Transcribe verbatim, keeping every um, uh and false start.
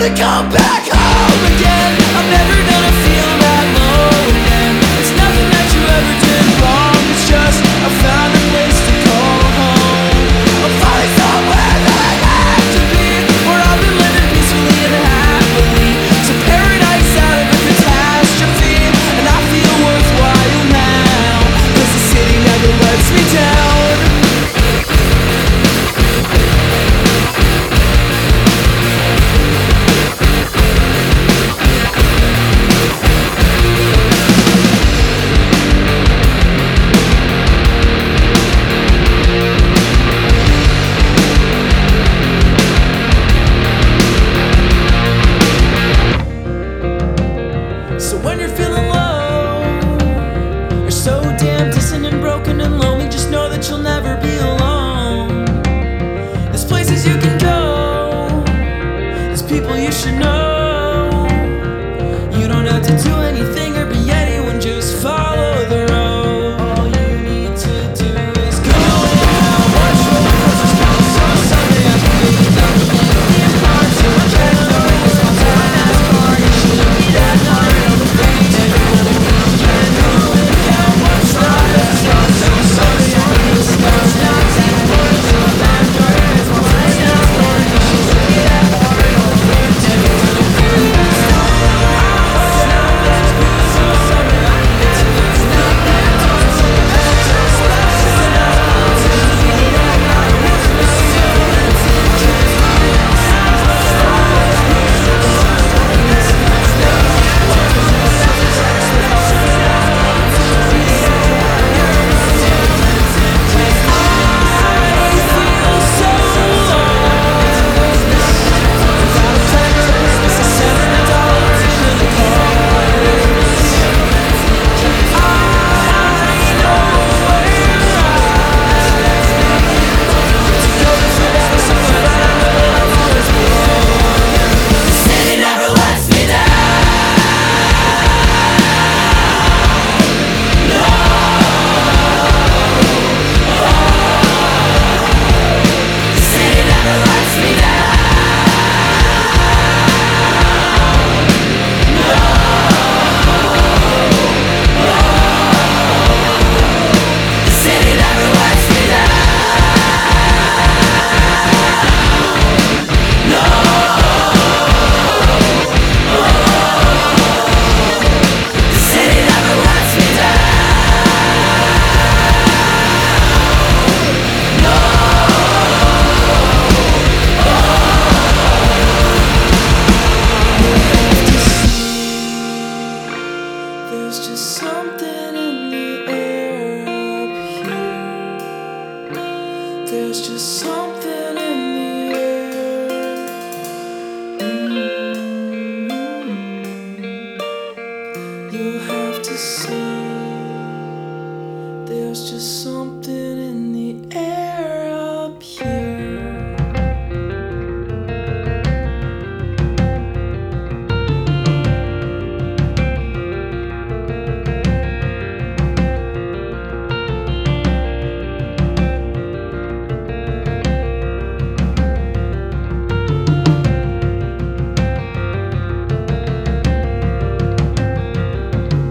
wanna come back home again. I'm never gonna feel that low again. It's nothing that you ever did wrong. It's just I found a place to call home. I'm finally somewhere that I have to be, where I've been living peacefully and happily. It's a paradise out of a catastrophe, and I feel worthwhile now, 'cause the city never lets me down. So when you're feeling low, or so damn distant and broken and lonely, just know that you'll never be alone. There's places you can go, there's people you should know. You don't have to do anything or be anyone, just follow the road. All you need to do is go. Watch roller coasters, count on Sunday afternoon. Without the million parts, you will check the rings. My time has car, you should be that night. There's just something in the air up here. There's just something in the air. Mm-hmm. You'll have to see. There's just something